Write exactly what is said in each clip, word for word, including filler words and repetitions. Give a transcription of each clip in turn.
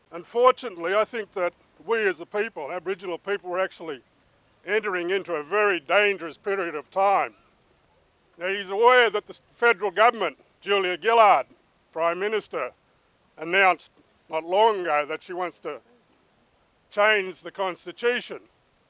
Unfortunately, I think that we as a people, Aboriginal people, were actually entering into a very dangerous period of time. Now, he's aware that the federal government, Julia Gillard, Prime Minister, announced not long ago that she wants to change the Constitution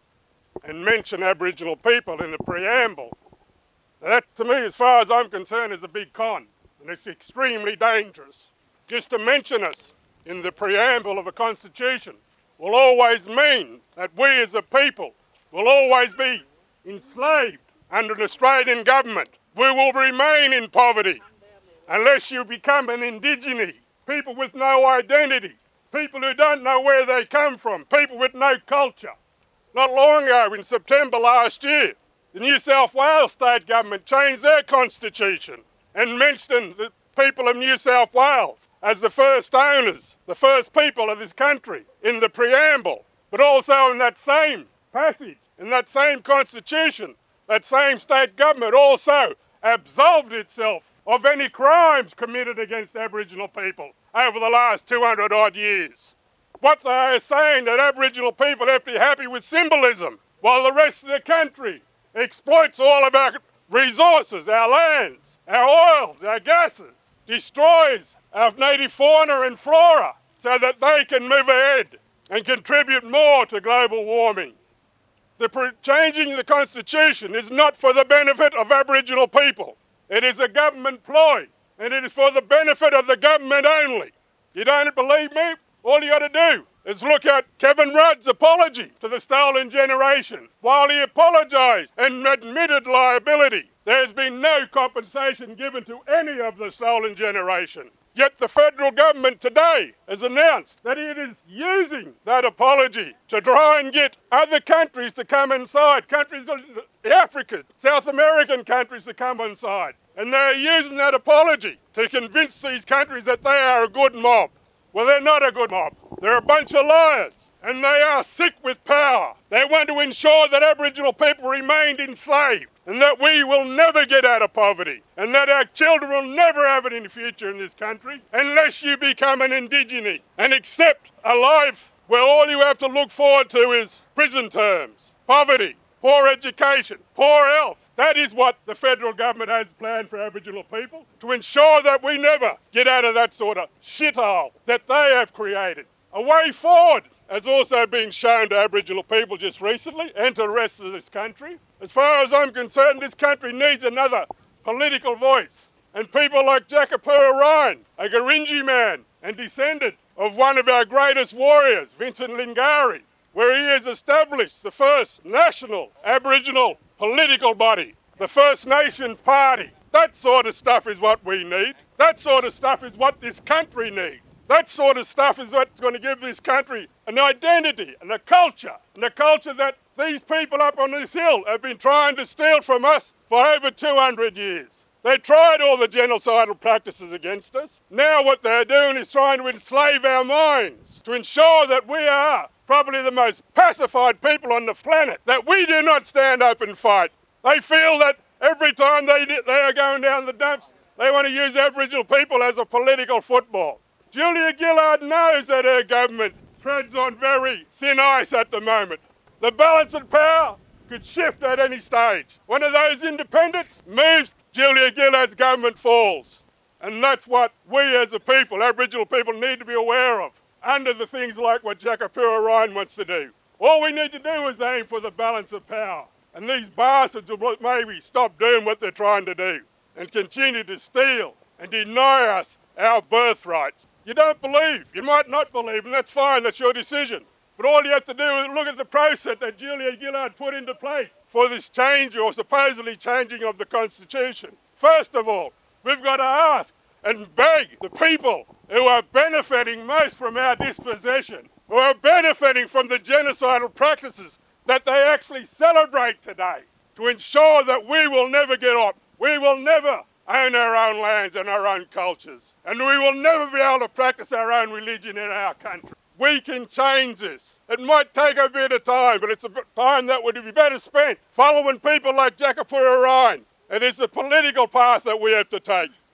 and mention Aboriginal people in the preamble. Now, that, to me, as far as I'm concerned, is a big con, and it's extremely dangerous. Just to mention us in the preamble of a constitution will always mean that we as a people will always be enslaved under an Australian government. We will remain in poverty unless you become an Indigenous, people with no identity, people who don't know where they come from, people with no culture. Not long ago, in September last year, the New South Wales state government changed their constitution and mentioned the people of New South Wales as the first owners, the first people of this country in the preamble, but also in that same passage, in that same constitution, that same state government also absolved itself of any crimes committed against Aboriginal people over the last two hundred odd years. What they are saying that Aboriginal people have to be happy with symbolism, while the rest of the country exploits all of our resources, our lands, our oils, our gases, destroys our native fauna and flora so that they can move ahead and contribute more to global warming. The pre- changing the Constitution is not for the benefit of Aboriginal people. It is a government ploy, and it is for the benefit of the government only. You don't believe me? All you got to do is look at Kevin Rudd's apology to the stolen generation. While he apologised and admitted liability, there has been no compensation given to any of the stolen generation. Yet the federal government today has announced that it is using that apology to try and get other countries to come inside, countries of Africa, South American countries to come inside. And they're using that apology to convince these countries that they are a good mob. Well, they're not a good mob. They're a bunch of liars, and they are sick with power. They want to ensure that Aboriginal people remained enslaved, and that we will never get out of poverty, and that our children will never have it in the future in this country unless you become an Indigenous and accept a life where all you have to look forward to is prison terms, poverty, poor education, poor health. That is what the federal government has planned for Aboriginal people, to ensure that we never get out of that sort of shithole that they have created. A way forward has also been shown to Aboriginal people just recently and to the rest of this country. As far as I'm concerned, this country needs another political voice. And people like Jakapura Ryan, a Gurindji man and descendant of one of our greatest warriors, Vincent Lingari, where he has established the first national Aboriginal political body, the First Nations Party. That sort of stuff is what we need. That sort of stuff is what this country needs. That sort of stuff is what's going to give this country an identity and a culture, and a culture that these people up on this hill have been trying to steal from us for over two hundred years. They tried all the genocidal practices against us. Now what they're doing is trying to enslave our minds to ensure that we are probably the most pacified people on the planet, that we do not stand up and fight. They feel that every time they, they are going down the dumps, they want to use Aboriginal people as a political football. Julia Gillard knows that her government treads on very thin ice at the moment. The balance of power could shift at any stage. One of those independents moves, Julia Gillard's government falls. And that's what we as a people, Aboriginal people, need to be aware of, under the things like what Jakapura Ryan wants to do. All we need to do is aim for the balance of power. And these bastards will maybe stop doing what they're trying to do and continue to steal and deny us our birthrights. You don't believe, you might not believe, and that's fine, that's your decision. But all you have to do is look at the process that Julia Gillard put into place for this change, or supposedly changing of the Constitution. First of all, we've got to ask and beg the people who are benefiting most from our dispossession, who are benefiting from the genocidal practices that they actually celebrate today, to ensure that we will never get up, we will never own our own lands and our own cultures, and we will never be able to practice our own religion in our country. We can change this. It might take a bit of time, but it's a time that would be better spent following people like Jakapura Ryan. It is the political path that we have to take.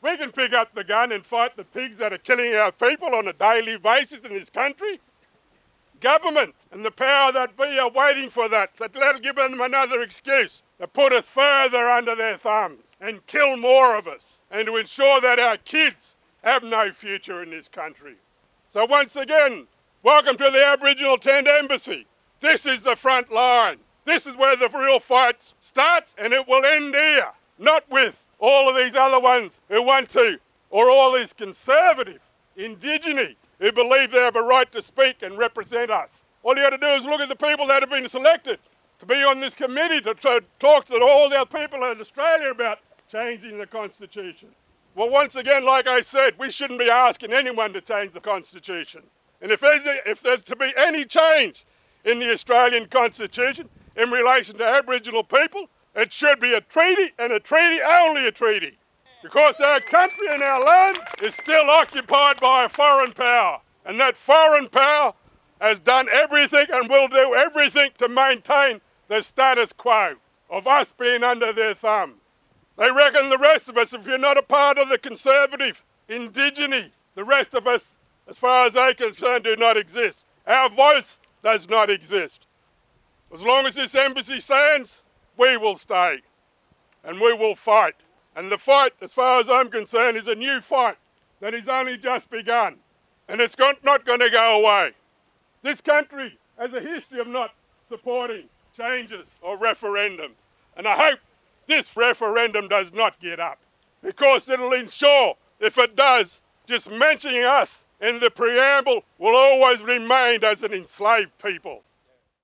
We can pick up the gun and fight the pigs that are killing our people on a daily basis in this country. Government and the power that be are waiting for that. That'll give them another excuse to put us further under their thumbs and kill more of us and to ensure that our kids have no future in this country. So once again, welcome to the Aboriginal Tent Embassy. This is the front line. This is where the real fight starts, and it will end here. Not with all of these other ones who want to, or all these conservative Indigenous who believe they have a right to speak and represent us. All you got to do is look at the people that have been selected to be on this committee to, to talk to all the other people in Australia about changing the Constitution. Well, once again, like I said, we shouldn't be asking anyone to change the Constitution. And if there's, if there's to be any change in the Australian Constitution in relation to Aboriginal people, it should be a treaty, and a treaty, only a treaty. Because our country and our land is still occupied by a foreign power. And that foreign power has done everything and will do everything to maintain the status quo of us being under their thumb. They reckon the rest of us, if you're not a part of the conservative Indigenous, the rest of us, as far as they're concerned, do not exist. Our voice does not exist. As long as this embassy stands, we will stay and we will fight. And the fight, as far as I'm concerned, is a new fight that has only just begun. And it's not going to go away. This country has a history of not supporting changes or referendums. And I hope this referendum does not get up, because it'll ensure, if it does, just mentioning us in the preamble will always remain as an enslaved people.